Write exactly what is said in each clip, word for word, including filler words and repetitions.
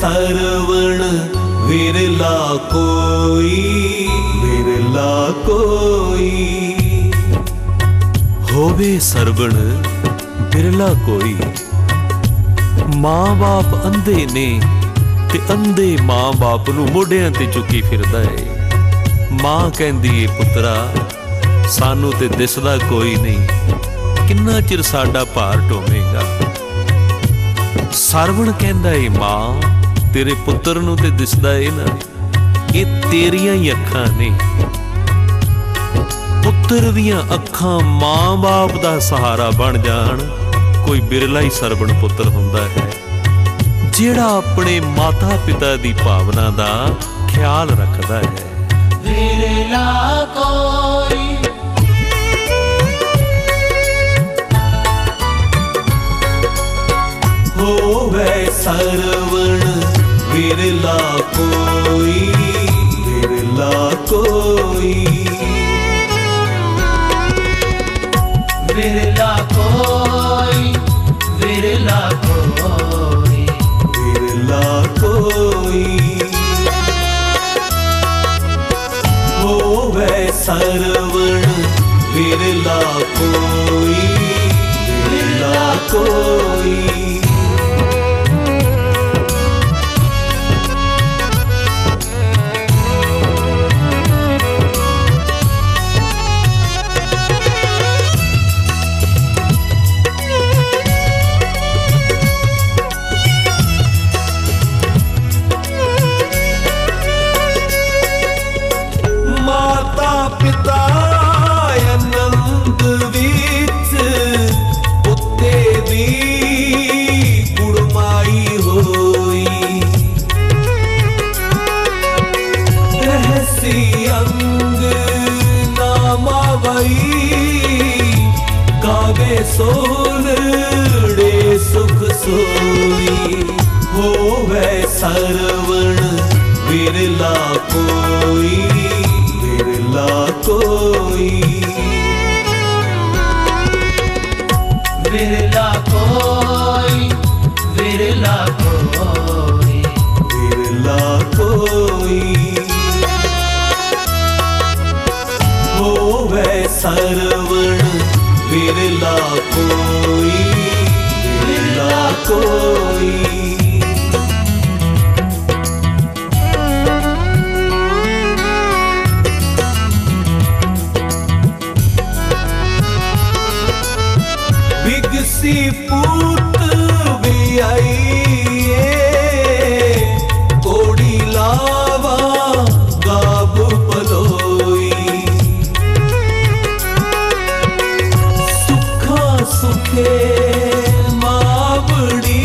सरवण विरला कोई, विरला कोई। होवे सरवण विरला कोई। मां बाप अंधे ने ते अंधे मां बाप नूं मोढियां ते चुकी फिरदा है। मां कहंदी है पुत्रा सानू ते दिसदा कोई नहीं, किन्ना चिर साडा भार ढोवेगा। सरवण कहंदा है मां तेरे पुत्र नूं ते दिसदा है ना, ये तेरियां ही अखां ने। पुत्र दियां अखां मां बाप दा सहारा बन जाण, कोई बिरला ही सरवण पुत्र हुंदा है जिहड़ा अपने माता पिता दी भावना दा ख्याल रखदा है। विरला कोई होवे सरवण विरला कोई, विरला कोई। विरला कोई, विरला कोई, विरला कोई। होवे सरवण विरला कोई, विरला कोई। पिता आनंद विच पुत्ते दी कुड़माई होई, रहसी अंग नामावई गावे सोलड़े सुख सोई। होवे सरवण विरला कोई, विरला कोई। विरला कोई, विरला कोई, विरला कोई। होवे सरवण विरला कोई, विरला कोई। बिगसी पूत भी आई कोड़ी लावा गाब पलोई। सुखा सुखे मावड़ी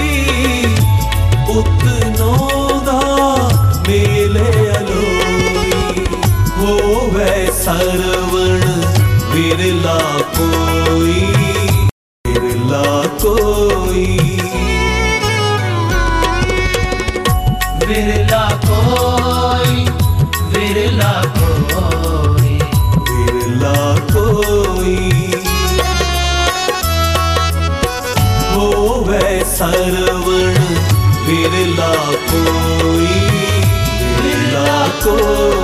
उतनों दा मेले अलोई। होवे सरवण विरला कोई, विरला कोई। विरला कोई, विरला कोई, विरला कोई। होवे सरवण विरला कोई, विरला कोई।